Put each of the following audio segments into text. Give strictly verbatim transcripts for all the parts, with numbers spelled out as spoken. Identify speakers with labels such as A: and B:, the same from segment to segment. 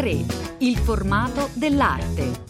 A: tre, il formato dell'arte.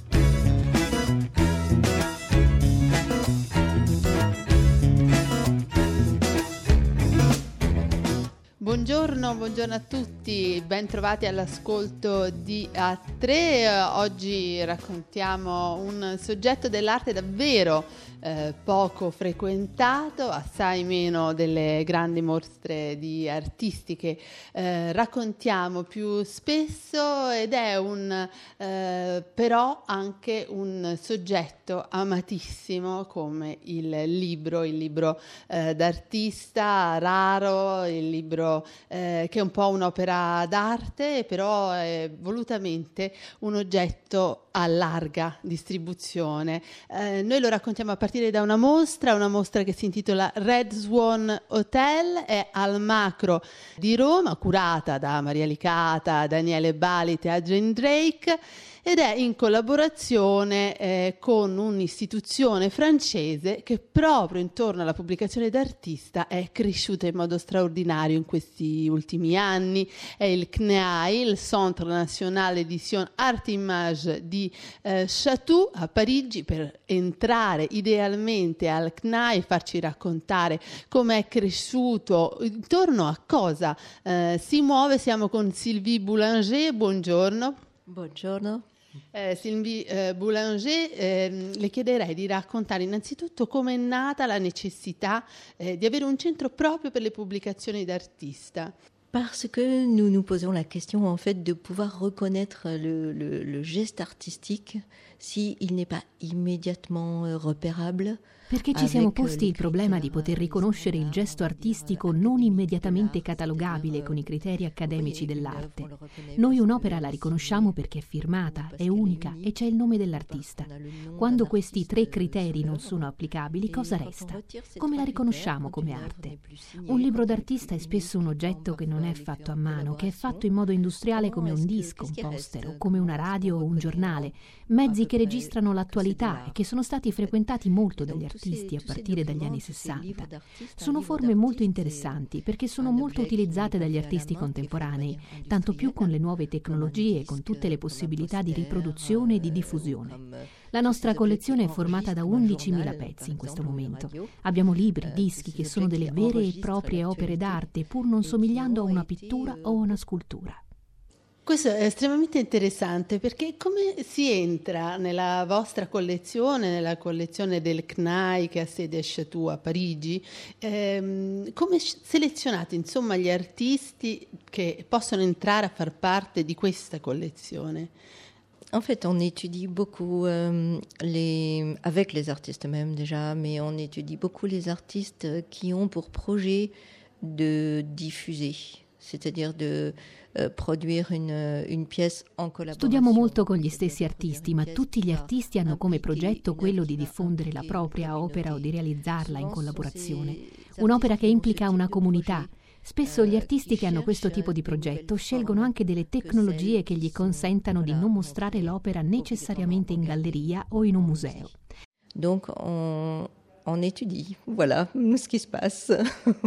B: Buongiorno, buongiorno a tutti, ben trovati all'ascolto di A tre. Oggi raccontiamo un soggetto dell'arte davvero eh, poco frequentato, assai meno delle grandi mostre di artisti che eh, raccontiamo più spesso, ed è un eh, però anche un soggetto amatissimo come il libro, il libro eh, d'artista raro, il libro Eh, che è un po' un'opera d'arte, però è volutamente un oggetto a larga distribuzione. Eh, noi lo raccontiamo a partire da una mostra, una mostra che si intitola Red Swan Hotel, è al Macro di Roma, curata da Maria Licata, Daniele Balit e Adrian Drake, ed è in collaborazione eh, con un'istituzione francese che proprio intorno alla pubblicazione d'artista è cresciuta in modo straordinario in questi ultimi anni. È il C N A I, il Centre National d'Édition Art Image di eh, Chatou a Parigi. Per entrare idealmente al C N A I e farci raccontare come è cresciuto, intorno a cosa eh, si muove, siamo con Sylvie Boulanger. Buongiorno.
C: Buongiorno.
B: Eh, Sylvie eh, Boulanger, eh, le chiederei di raccontare innanzitutto come è nata la necessità eh, di avere un centro proprio per le pubblicazioni d'artista.
C: Parce que nous nous posons la question en fait de pouvoir reconnaître le, le, le geste artistique si il n'est pas immédiatement repérable.
D: Perché ci siamo posti il problema di poter riconoscere il gesto artistico non immediatamente catalogabile con i criteri accademici dell'arte. Noi un'opera la riconosciamo perché è firmata, è unica e c'è il nome dell'artista. Quando questi tre criteri non sono applicabili, cosa resta? Come la riconosciamo come arte? Un libro d'artista è spesso un oggetto che non è fatto a mano, che è fatto in modo industriale come un disco, un poster, o come una radio o un giornale, mezzi che registrano l'attualità e che sono stati frequentati molto dagli artisti a partire dagli anni sessanta. Sono forme molto interessanti perché sono molto utilizzate dagli artisti contemporanei, tanto più con le nuove tecnologie e con tutte le possibilità di riproduzione e di diffusione. La nostra collezione è formata da undicimila pezzi in questo momento. Abbiamo libri, dischi che sono delle vere e proprie opere d'arte, pur non somigliando a una pittura o a una scultura.
B: Questo è estremamente interessante, perché come si entra nella vostra collezione, nella collezione del C N A I che ha sede a Chatou a Parigi, ehm, come selezionate insomma gli artisti che possono entrare a far parte di questa collezione?
C: En fait, on étudie beaucoup euh, les, avec les artistes même déjà, mais on étudie beaucoup les artistes qui ont pour projet de diffuser, c'est-à-dire de euh, produire une, une pièce en collaboration.
D: Studiamo molto con gli stessi artisti, ma tutti gli artisti hanno come progetto quello di diffondere la propria opera o di realizzarla in collaborazione. Un'opera che implica una comunità. Spesso gli artisti che hanno questo tipo di progetto scelgono anche delle tecnologie che gli consentano di non mostrare l'opera necessariamente in galleria o in un museo.
C: Donc on, on étudie, voilà ce qui se passe.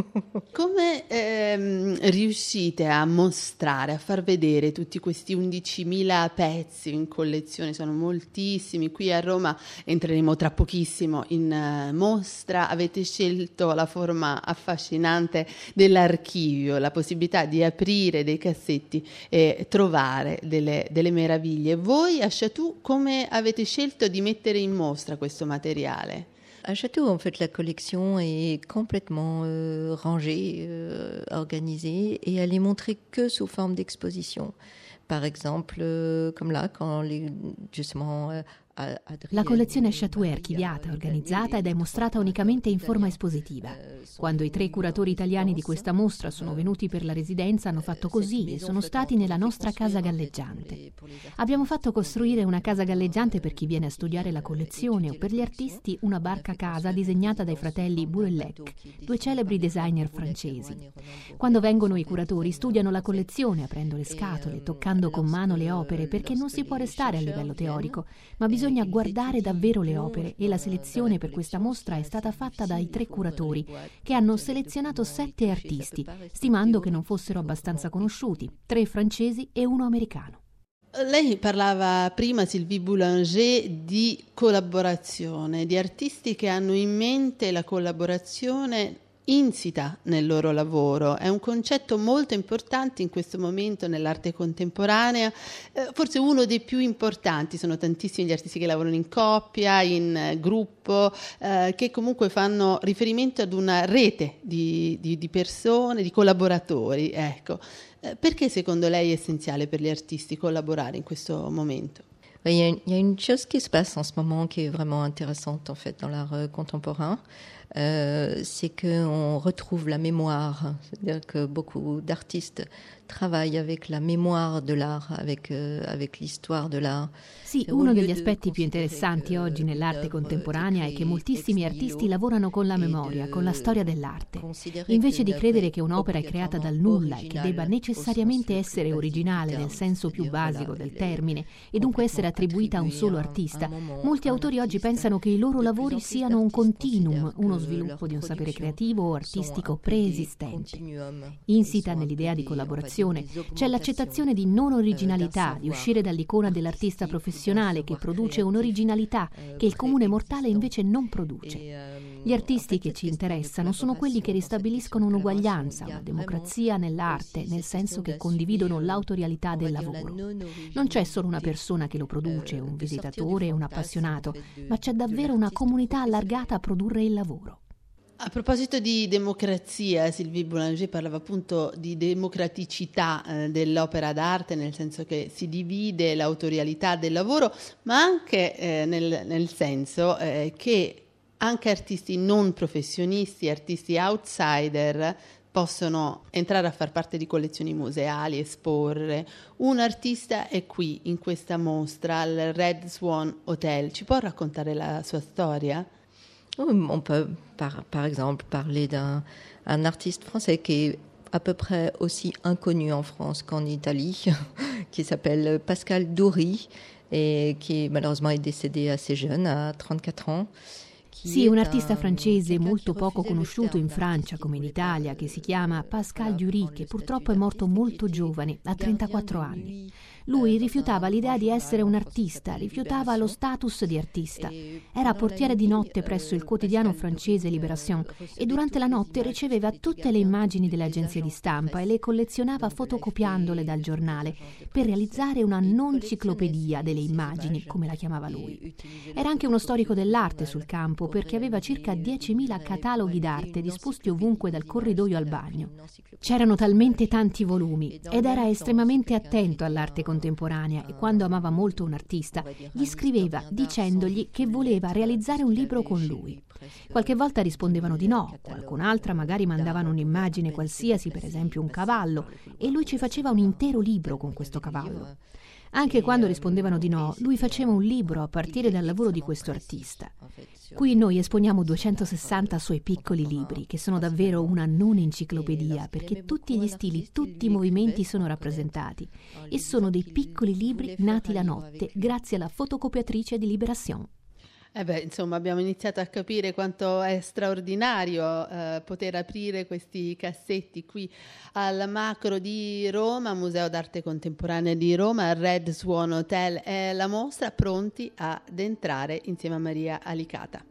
B: Come ehm, riuscite a mostrare, a far vedere tutti questi undicimila pezzi in collezione? Sono moltissimi. Qui a Roma entreremo tra pochissimo in uh, mostra. Avete scelto la forma affascinante dell'archivio, la possibilità di aprire dei cassetti e trovare delle, delle meraviglie. Voi a Chatou come avete scelto di mettere in mostra questo materiale?
C: À Chatou, en fait, la collection est complètement euh, rangée, euh, organisée, et elle est montrée que sous forme d'exposition. Par exemple, euh, comme là, quand les, justement... Euh,
D: La collezione Chatou è archiviata, organizzata ed è mostrata unicamente in forma espositiva. Quando i tre curatori italiani di questa mostra sono venuti per la residenza hanno fatto così e sono stati nella nostra casa galleggiante. Abbiamo fatto costruire una casa galleggiante per chi viene a studiare la collezione o per gli artisti una barca casa disegnata dai fratelli Bourelec, due celebri designer francesi. Quando vengono i curatori studiano la collezione aprendo le scatole, toccando con mano le opere, perché non si può restare a livello teorico, ma bisogna guardare davvero le opere, e la selezione per questa mostra è stata fatta dai tre curatori che hanno selezionato sette artisti, stimando che non fossero abbastanza conosciuti, tre francesi e uno americano.
B: Lei parlava prima, Sylvie Boulanger, di collaborazione, di artisti che hanno in mente la collaborazione insita nel loro lavoro. È un concetto molto importante in questo momento nell'arte contemporanea, eh, forse uno dei più importanti. Sono tantissimi gli artisti che lavorano in coppia, in eh, gruppo, eh, che comunque fanno riferimento ad una rete di, di, di persone, di collaboratori. Ecco. Eh, perché secondo lei è essenziale per gli artisti collaborare in questo momento?
C: Il y a une, il y a une chose qui se passe en ce moment qui est vraiment intéressante en fait dans l'art contemporain. Euh, c'est qu'on retrouve la mémoire, c'est-à-dire que beaucoup d'artistes travaillent avec la mémoire de l'art, avec, euh, avec l'histoire de l'art.
D: Sì, uno degli aspetti più interessanti oggi nell'arte contemporanea è che moltissimi artisti lavorano con la memoria, con la storia dell'arte. Invece di credere che un'opera è creata dal nulla e che debba necessariamente essere originale nel senso più basico del termine e dunque essere attribuita a un solo artista, molti autori oggi pensano che i loro lavori siano un continuum, uno sviluppo di un sapere creativo o artistico preesistente. Insita nell'idea di collaborazione c'è l'accettazione di non originalità, di uscire dall'icona dell'artista professionale che produce un'originalità che il comune mortale invece non produce. Gli artisti che ci interessano sono quelli che ristabiliscono un'uguaglianza, una democrazia nell'arte, nel senso che condividono l'autorialità del lavoro. Non c'è solo una persona che lo produce, un visitatore, un appassionato, ma c'è davvero una comunità allargata a produrre il lavoro.
B: A proposito di democrazia, Sylvie Boulanger parlava appunto di democraticità eh, dell'opera d'arte, nel senso che si divide l'autorialità del lavoro, ma anche eh, nel, nel senso eh, che anche artisti non professionisti, artisti outsider, possono entrare a far parte di collezioni museali, esporre. Un artista è qui in questa mostra al Red Swan Hotel. Ci può raccontare la sua storia?
C: On peut par, par exemple parler d'un un artiste français qui est à peu près aussi inconnu en France qu'en Italie, qui s'appelle Pascal Doury et qui malheureusement est décédé assez jeune, à trentaquattro ans.
D: Sì, un artista francese molto poco conosciuto in Francia come in Italia, che si chiama Pascal Dury, che purtroppo è morto molto giovane, a trentaquattro anni. Lui rifiutava l'idea di essere un artista, rifiutava lo status di artista. Era portiere di notte presso il quotidiano francese Libération e durante la notte riceveva tutte le immagini delle agenzie di stampa e le collezionava fotocopiandole dal giornale per realizzare una non-ciclopedia delle immagini, come la chiamava lui. Era anche uno storico dell'arte sul campo, perché aveva circa diecimila cataloghi d'arte disposti ovunque dal corridoio al bagno. C'erano talmente tanti volumi ed era estremamente attento all'arte contemporanea e quando amava molto un artista gli scriveva dicendogli che voleva realizzare un libro con lui. Qualche volta rispondevano di no, qualcun'altra magari mandavano un'immagine qualsiasi, per esempio un cavallo, e lui ci faceva un intero libro con questo cavallo. Anche quando rispondevano di no, lui faceva un libro a partire dal lavoro di questo artista. Qui noi esponiamo duecentosessanta suoi piccoli libri, che sono davvero una non enciclopedia, perché tutti gli stili, tutti i movimenti sono rappresentati. E sono dei piccoli libri nati la notte, grazie alla fotocopiatrice di Libération.
B: Eh beh, insomma, abbiamo iniziato a capire quanto è straordinario eh, poter aprire questi cassetti qui al Macro di Roma, Museo d'Arte Contemporanea di Roma, al Red Swan Hotel. È la mostra, pronti ad entrare insieme a Maria Alicata.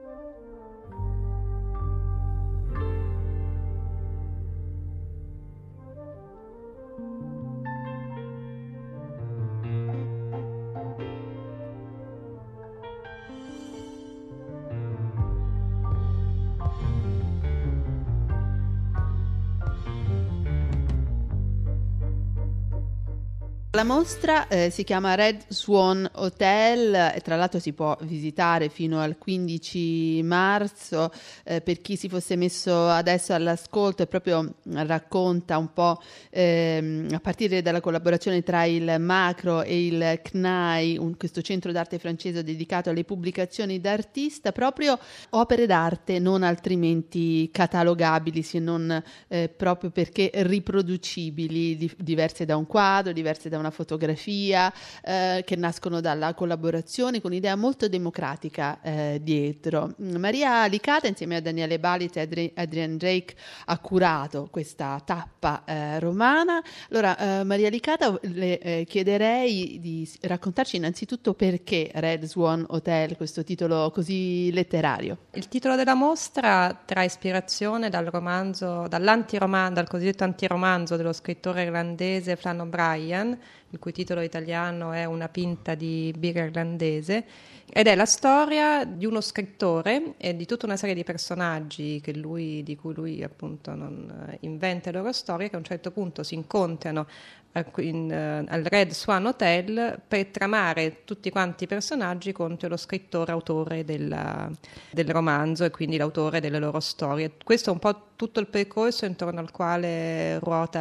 B: La mostra eh, si chiama Red Swan Hotel e tra l'altro si può visitare fino al quindici marzo. Eh, per chi si fosse messo adesso all'ascolto, e proprio racconta un po' ehm, a partire dalla collaborazione tra il Macro e il C N A I, un, questo centro d'arte francese dedicato alle pubblicazioni d'artista, proprio opere d'arte non altrimenti catalogabili, se non eh, proprio perché riproducibili, di, diverse da un quadro, diverse da una una fotografia, eh, che nascono dalla collaborazione con un'idea molto democratica eh, dietro. Maria Licata insieme a Daniele Balit e Adri- Adrian Drake ha curato questa tappa eh, romana. Allora eh, Maria Licata, le eh, chiederei di raccontarci innanzitutto perché Red Swan Hotel, questo titolo così letterario.
E: Il titolo della mostra trae ispirazione dal romanzo, dall'antiromanzo, dal cosiddetto antiromanzo dello scrittore irlandese Flann O'Brien, il cui titolo italiano è Una pinta di birra irlandese, ed è la storia di uno scrittore e di tutta una serie di personaggi che lui, di cui lui appunto non inventa le loro storie, che a un certo punto si incontrano in, uh, al Red Swan Hotel per tramare tutti quanti i personaggi contro lo scrittore autore della, del romanzo e quindi l'autore delle loro storie. Questo è un po' tutto il percorso intorno al quale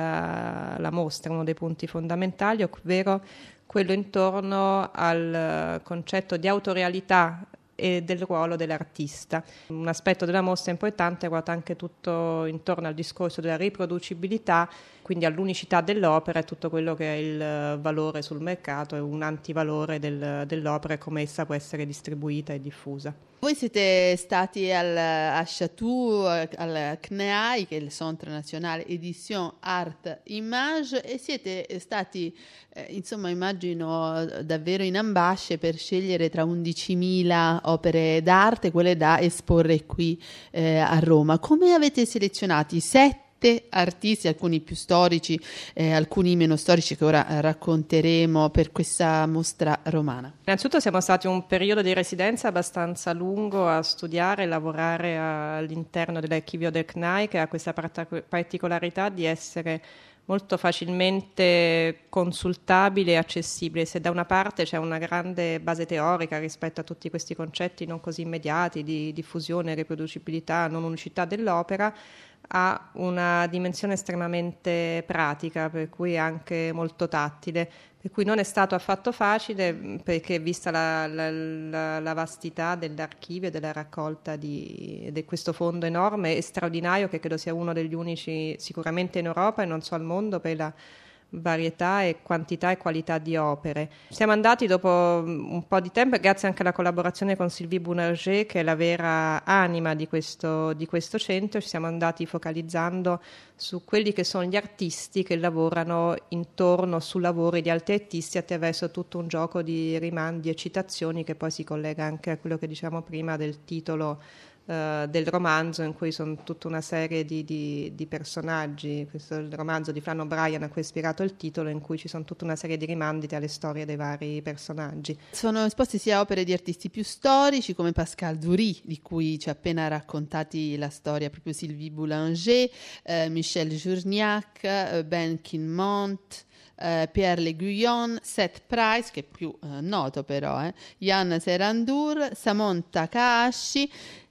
E: ruota la mostra, uno dei punti fondamentali, ovvero quello intorno al concetto di autorialità e del ruolo dell'artista. Un aspetto della mostra importante ruota anche tutto intorno al discorso della riproducibilità, quindi all'unicità dell'opera e tutto quello che è il valore sul mercato e un antivalore del, dell'opera e come essa può essere distribuita e diffusa.
B: Voi siete stati al, a Chatou, al C N E A I, che è il Centre National Edition Art Image, e siete stati, eh, insomma, immagino davvero in ambasce per scegliere tra undicimila opere d'arte quelle da esporre qui eh, a Roma. Come avete selezionati sette artisti, alcuni più storici, eh, alcuni meno storici, che ora eh, racconteremo per questa mostra romana?
E: Innanzitutto siamo stati un periodo di residenza abbastanza lungo a studiare e lavorare all'interno dell'archivio del C N E A I, che ha questa part- particolarità di essere molto facilmente consultabile e accessibile. Se da una parte c'è una grande base teorica rispetto a tutti questi concetti non così immediati di diffusione, riproducibilità, non unicità dell'opera, ha una dimensione estremamente pratica, per cui anche molto tattile, per cui non è stato affatto facile, perché vista la, la, la, la vastità dell'archivio e della raccolta di, di questo fondo enorme e straordinario, che credo sia uno degli unici sicuramente in Europa e non so al mondo per la varietà e quantità e qualità di opere. Siamo andati dopo un po' di tempo, grazie anche alla collaborazione con Sylvie Boulanger, che è la vera anima di questo, di questo centro, ci siamo andati focalizzando su quelli che sono gli artisti che lavorano intorno su lavori di altri artisti attraverso tutto un gioco di rimandi e citazioni, che poi si collega anche a quello che dicevamo prima del titolo Uh, del romanzo, in cui sono tutta una serie di, di, di personaggi. Questo è il romanzo di Flann O'Brien a cui è ispirato il titolo, in cui ci sono tutta una serie di rimandi tra le storie dei vari personaggi.
B: Sono esposte sia opere di artisti più storici come Pascal Dury, di cui ci ha appena raccontati la storia proprio Sylvie Boulanger, eh, Michel Journiac, eh, Ben Kinmont, Uh, Pierre Le Guyon, Seth Price, che è più uh, noto però, eh, Yann Serandur, Samon Takahashi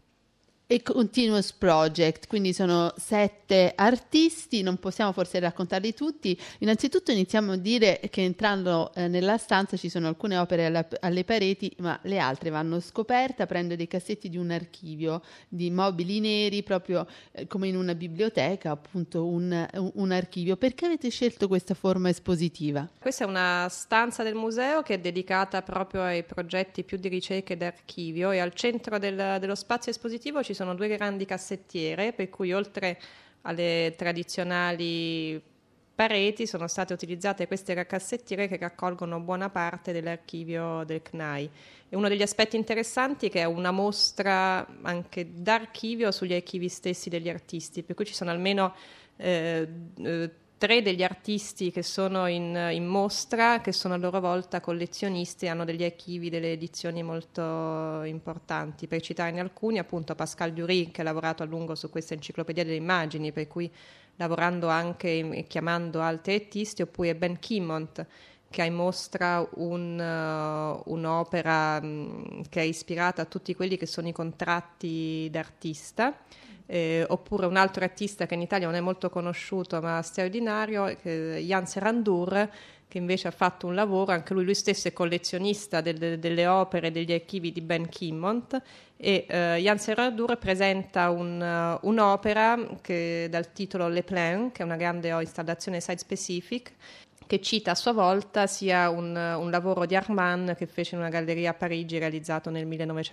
B: e Continuous Project. Quindi sono sette artisti, non possiamo forse raccontarli tutti. Innanzitutto iniziamo a dire che entrando eh, nella stanza ci sono alcune opere alla, alle pareti, ma le altre vanno scoperte aprendo dei cassetti di un archivio di mobili neri, proprio eh, come in una biblioteca, appunto un, un, un archivio. Perché avete scelto questa forma espositiva?
E: Questa è una stanza del museo che è dedicata proprio ai progetti più di ricerca ed archivio, e al centro del, dello spazio espositivo ci sono due grandi cassettiere, per cui oltre alle tradizionali pareti sono state utilizzate queste cassettiere che raccolgono buona parte dell'archivio del C N E A I. E uno degli aspetti interessanti è che è una mostra anche d'archivio sugli archivi stessi degli artisti, per cui ci sono almeno eh, eh, tre degli artisti che sono in, in mostra, che sono a loro volta collezionisti e hanno degli archivi, delle edizioni molto importanti. Per citarne alcuni, appunto Pascal Dury, che ha lavorato a lungo su questa enciclopedia delle immagini, per cui lavorando anche e chiamando altri artisti, oppure Ben Kinmont, che ha in mostra un, uh, un'opera um, che è ispirata a tutti quelli che sono i contratti d'artista. Eh, oppure un altro artista che in Italia non è molto conosciuto ma straordinario, eh, Yann Serandur, che invece ha fatto un lavoro, anche lui, lui stesso è collezionista del, delle opere e degli archivi di Ben Kinmont, e eh, Yann Serandur presenta un, uh, un'opera che, dal titolo Le Plan, che è una grande installazione site specific, che che cita a sua volta sia un, un lavoro di Armand che fece in una galleria a Parigi realizzato nel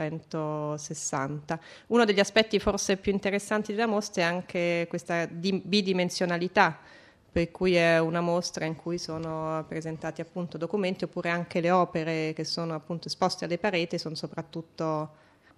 E: millenovecentosessanta. Uno degli aspetti forse più interessanti della mostra è anche questa di, bidimensionalità, per cui è una mostra in cui sono presentati appunto documenti, oppure anche le opere che sono appunto esposte alle pareti sono soprattutto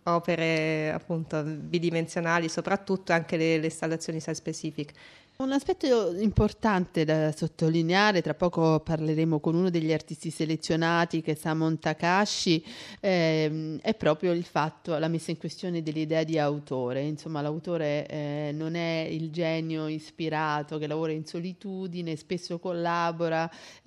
E: opere appunto bidimensionali, soprattutto anche le, le installazioni site specific.
B: Un aspetto importante da sottolineare, tra poco parleremo con uno degli artisti selezionati che è Samon Takahashi, ehm, è proprio il fatto, la messa in questione dell'idea di autore. Insomma, l'autore eh, non è il genio ispirato che lavora in solitudine, spesso collabora,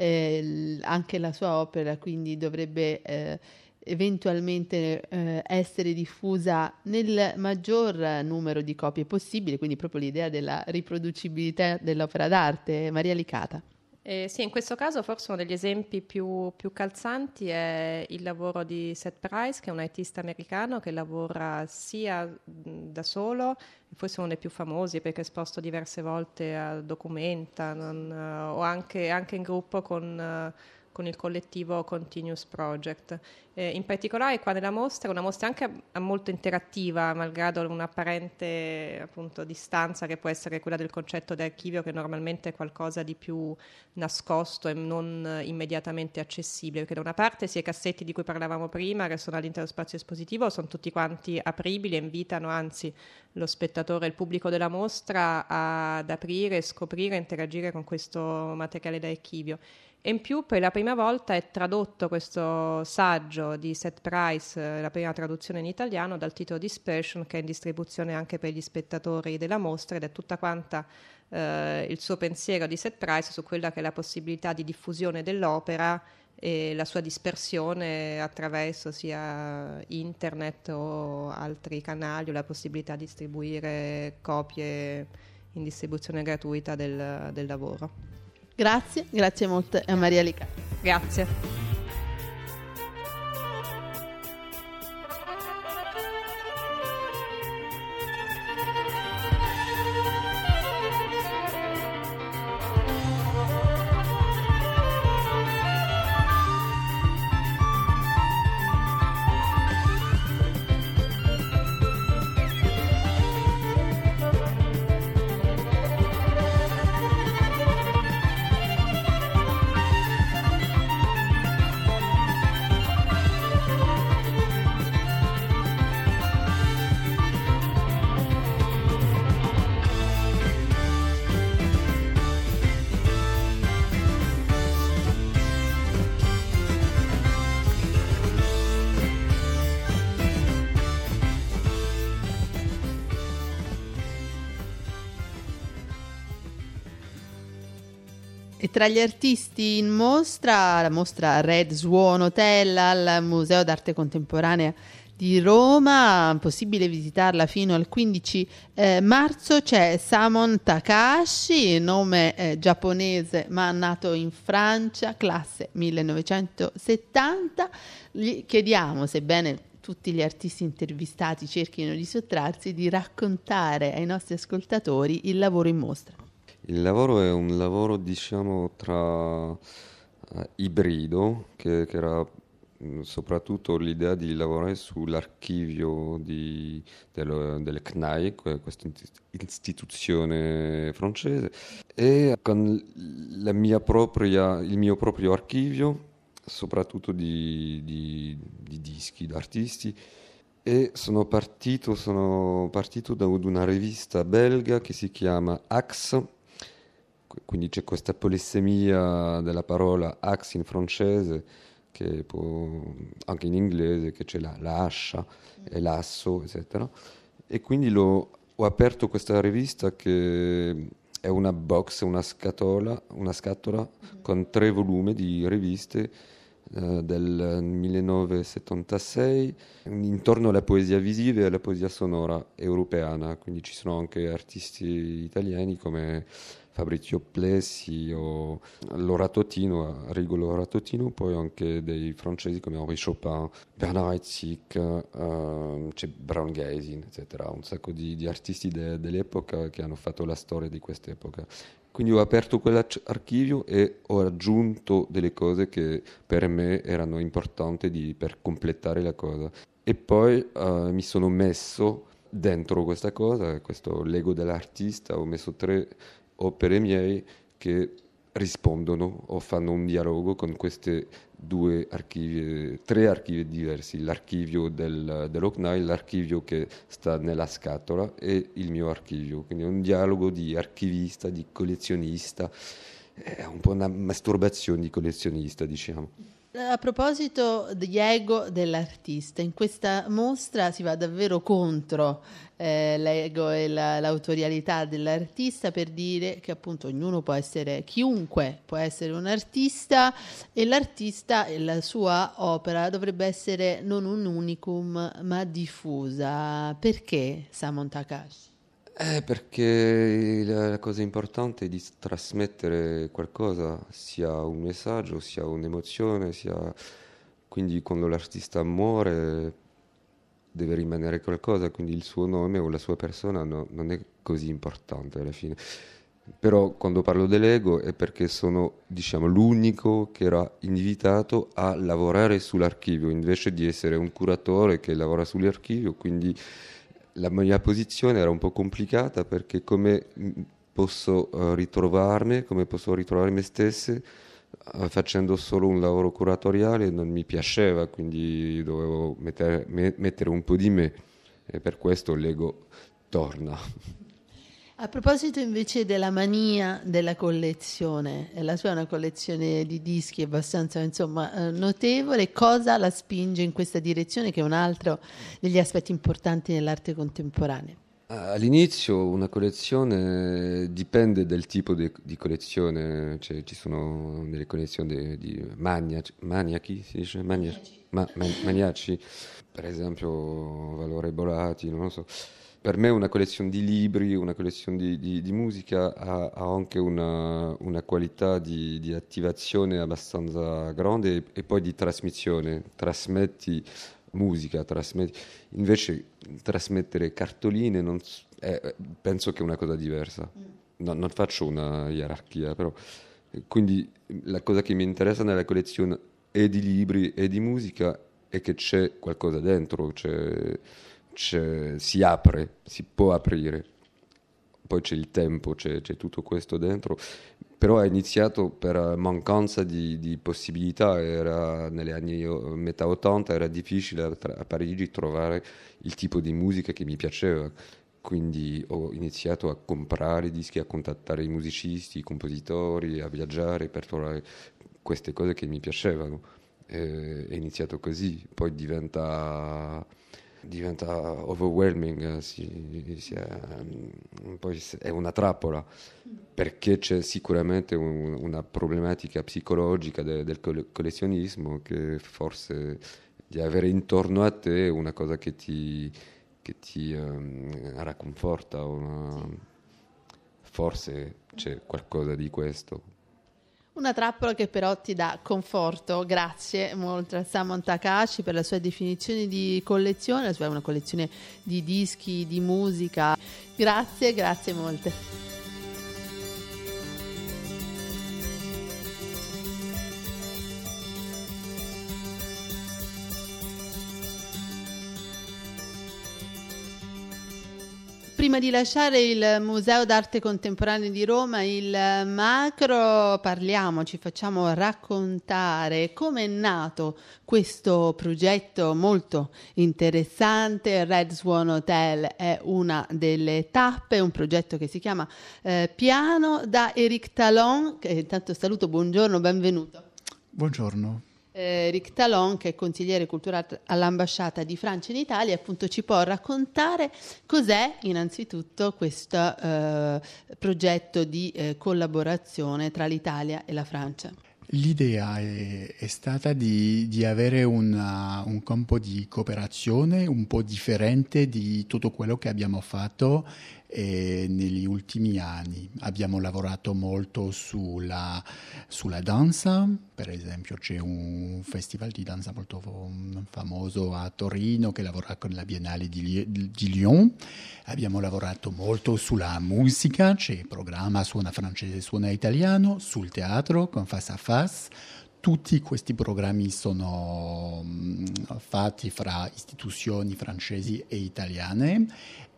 B: eh, anche la sua opera quindi dovrebbe eh, eventualmente eh, essere diffusa nel maggior numero di copie possibile, quindi proprio l'idea della riproducibilità dell'opera d'arte. Maria Licata.
E: Eh, sì, in questo caso forse uno degli esempi più, più calzanti è il lavoro di Seth Price, che è un artista americano che lavora sia da solo, forse uno dei più famosi perché è esposto diverse volte a Documenta, non, uh, o anche, anche in gruppo con... Uh, con il collettivo Continuous Project. Eh, in particolare qua nella mostra, una mostra anche molto interattiva, malgrado un'apparente appunto distanza che può essere quella del concetto di archivio, che normalmente è qualcosa di più nascosto e non immediatamente accessibile, perché da una parte sia i cassetti di cui parlavamo prima, che sono all'interno dello spazio espositivo, sono tutti quanti apribili e invitano anzi lo spettatore, il pubblico della mostra ad aprire, scoprire e interagire con questo materiale d'archivio. E in più per la prima volta è tradotto questo saggio di Seth Price, la prima traduzione in italiano, dal titolo Dispersion, che è in distribuzione anche per gli spettatori della mostra, ed è tutta quanta eh, il suo pensiero di Seth Price su quella che è la possibilità di diffusione dell'opera e la sua dispersione attraverso sia internet o altri canali, o la possibilità di distribuire copie in distribuzione gratuita del, del lavoro.
B: Grazie, grazie molto a Maria Licata.
E: Grazie.
B: E tra gli artisti in mostra, la mostra Red Swan Hotel al Museo d'Arte Contemporanea di Roma, possibile visitarla fino al quindici eh, marzo, c'è Samon Takahashi, nome eh, giapponese ma nato in Francia, classe millenovecentosettanta. Gli chiediamo, sebbene tutti gli artisti intervistati cerchino di sottrarsi, di raccontare ai nostri ascoltatori il lavoro in mostra.
F: Il lavoro è un lavoro, diciamo, tra uh, ibrido, che, che era mh, soprattutto l'idea di lavorare sull'archivio di, del, del C N A I, questa istituzione francese, e con la mia propria, il mio proprio archivio, soprattutto di, di, di dischi, di artisti. E sono partito, sono partito da una rivista belga che si chiama Axe. Quindi c'è questa polissemia della parola axe in francese, che può, anche in inglese, che c'è la, la ascia e l'asso, eccetera. E quindi l'ho, ho aperto questa rivista che è una box, una scatola, una scatola mm-hmm. con tre volumi di riviste eh, del millenovecentosettantasei, intorno alla poesia visiva e alla poesia sonora europeana. Quindi ci sono anche artisti italiani come Fabrizio Plessi o Laura Totino, Arrigo Laura Totino, poi anche dei francesi come Henri Chopin, Bernard Heidsieck, uh, c'è Brown Gazin, eccetera, un sacco di, di artisti de, dell'epoca che hanno fatto la storia di quest'epoca. Quindi ho aperto quell'archivio e ho aggiunto delle cose che per me erano importanti di, per completare la cosa. E poi uh, mi sono messo dentro questa cosa, questo Lego dell'artista, ho messo tre opere mie che rispondono o fanno un dialogo con queste due archivi, tre archivi diversi, l'archivio del, dell'O C N A I, l'archivio che sta nella scatola e il mio archivio, quindi un dialogo di archivista, di collezionista, è un po' una masturbazione di collezionista, diciamo.
B: A proposito di ego dell'artista, in questa mostra si va davvero contro eh, l'ego e la, l'autorialità dell'artista, per dire che appunto ognuno può essere, chiunque può essere un artista, e l'artista e la sua opera dovrebbe essere non un unicum ma diffusa. Perché Samon Takahashi?
F: Eh, perché la, la cosa importante è di trasmettere qualcosa, sia un messaggio, sia un'emozione, sia... quindi quando l'artista muore deve rimanere qualcosa, quindi il suo nome o la sua persona no, non è così importante alla fine. Però quando parlo dell'ego è perché sono, diciamo, l'unico che era invitato a lavorare sull'archivio, invece di essere un curatore che lavora sull'archivio, quindi... La mia posizione era un po' complicata perché come posso uh, ritrovarmi, come posso ritrovare me stesse uh, facendo solo un lavoro curatoriale non mi piaceva, quindi dovevo mettere, me, mettere un po' di me e per questo l'ego torna.
B: A proposito invece della mania della collezione, la sua è una collezione di dischi abbastanza, insomma, notevole. Cosa la spinge in questa direzione, che è un altro degli aspetti importanti nell'arte contemporanea?
F: All'inizio una collezione dipende dal tipo di, di collezione, cioè, ci sono delle collezioni di, di maniaci, maniaci, si dice? Maniaci. Ma, man, maniaci, per esempio Valore Bolati, non lo so. Per me una collezione di libri, una collezione di, di, di musica ha, ha anche una, una qualità di, di attivazione abbastanza grande e, e poi di trasmissione. Trasmetti musica, trasmetti... invece trasmettere cartoline non, eh, penso che è una cosa diversa. No, non faccio una gerarchia, però. Quindi la cosa che mi interessa nella collezione è di libri e di musica è che c'è qualcosa dentro, c'è... C'è, si apre, si può aprire, poi c'è il tempo, c'è, c'è tutto questo dentro, però è iniziato per mancanza di, di possibilità, era negli anni metà ottanta, era difficile a, a Parigi trovare il tipo di musica che mi piaceva, quindi ho iniziato a comprare dischi, a contattare i musicisti, i compositori, a viaggiare per trovare queste cose che mi piacevano, e, è iniziato così, poi diventa... diventa overwhelming, si, si è, poi è una trappola, perché c'è sicuramente un, una problematica psicologica de, del collezionismo, che forse di avere intorno a te una cosa che ti, che ti um, racconforta, una, forse c'è qualcosa di questo.
B: Una trappola che però ti dà conforto. Grazie molto a Samon Takahashi per la sua definizione di collezione, la sua è una collezione di dischi, di musica. Grazie, grazie molte. Prima di lasciare il Museo d'Arte Contemporanea di Roma, il Macro, parliamo, ci facciamo raccontare come è nato questo progetto molto interessante. Red Swan Hotel è una delle tappe, un progetto che si chiama eh, Piano, da Eric Talon, che intanto saluto, buongiorno, benvenuto.
G: Buongiorno.
B: Eric Talon, che è consigliere culturale all'ambasciata di Francia in Italia, appunto ci può raccontare cos'è innanzitutto questo eh, progetto di eh, collaborazione tra l'Italia e la Francia.
G: L'idea è, è stata di, di avere una, un campo di cooperazione un po' differente di tutto quello che abbiamo fatto e negli ultimi anni abbiamo lavorato molto sulla, sulla danza. Per esempio c'è un festival di danza molto famoso a Torino che lavora con la Biennale di, di Lyon. Abbiamo lavorato molto sulla musica, c'è il programma Suona francese, suona italiano, sul teatro con Face à Face. Tutti questi programmi sono mh, fatti fra istituzioni francesi e italiane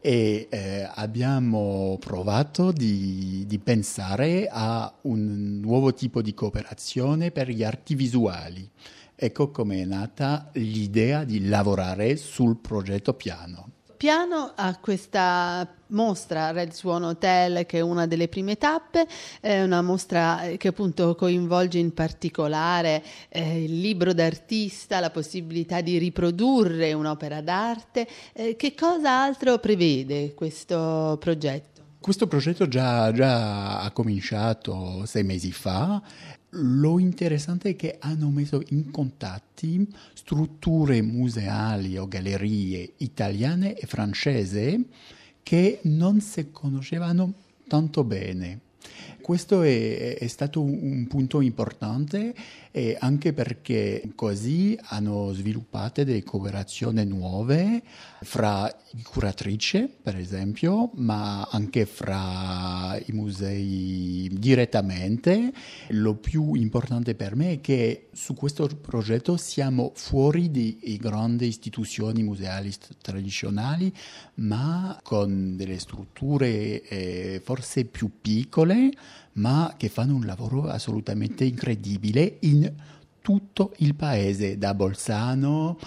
G: e eh, abbiamo provato di, di pensare a un nuovo tipo di cooperazione per gli arti visuali. Ecco come è nata l'idea di lavorare sul progetto Piano.
B: Piano a questa mostra Red Swan Hotel, che è una delle prime tappe, è una mostra che appunto coinvolge in particolare eh, il libro d'artista, la possibilità di riprodurre un'opera d'arte. Eh, che cosa altro prevede questo progetto?
G: Questo progetto già, già ha cominciato sei mesi fa. Lo interessante è che hanno messo in contatti strutture museali o gallerie italiane e francesi che non si conoscevano tanto bene. Questo è, è stato un, un punto importante eh, anche perché così hanno sviluppato delle cooperazioni nuove fra i curatrici, per esempio, ma anche fra i musei direttamente. Lo più importante per me è che su questo progetto siamo fuori di grandi istituzioni museali tradizionali, ma con delle strutture eh, forse più piccole, ma che fanno un lavoro assolutamente incredibile in tutto il paese, da Bolzano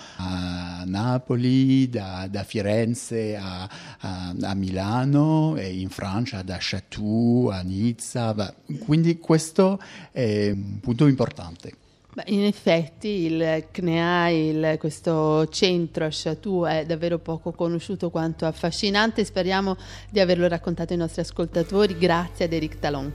G: a Napoli, da, da Firenze a, a, a Milano, e in Francia da Chatou a Nizza. Quindi questo è un punto importante.
B: Beh, in effetti il C N E A, il, questo centro a Chatou, è davvero poco conosciuto quanto affascinante. Speriamo di averlo raccontato ai nostri ascoltatori. Grazie ad Éric Talon.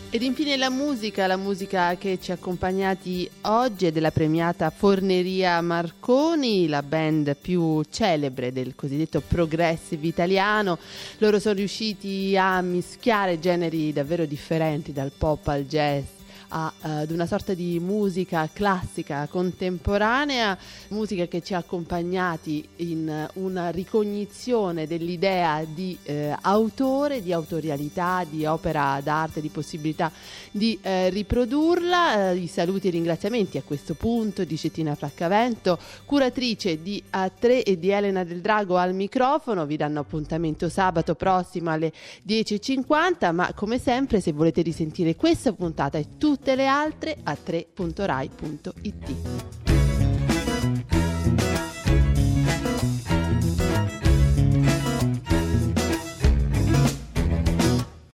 B: Ed infine la musica, la musica che ci ha accompagnati oggi è della premiata Forneria Marconi, la band più celebre del cosiddetto progressive italiano. Loro sono riusciti a mischiare generi davvero differenti, dal pop al jazz A, ad una sorta di musica classica contemporanea, musica che ci ha accompagnati in una ricognizione dell'idea di eh, autore, di autorialità, di opera d'arte, di possibilità di eh, riprodurla. Eh, I saluti e ringraziamenti a questo punto di Cettina Fraccavento, curatrice di A tre, e di Elena Del Drago al microfono. Vi danno appuntamento sabato prossimo alle dieci e cinquanta, ma come sempre, se volete risentire questa puntata e tutte le altre, a tre punto rai punto it.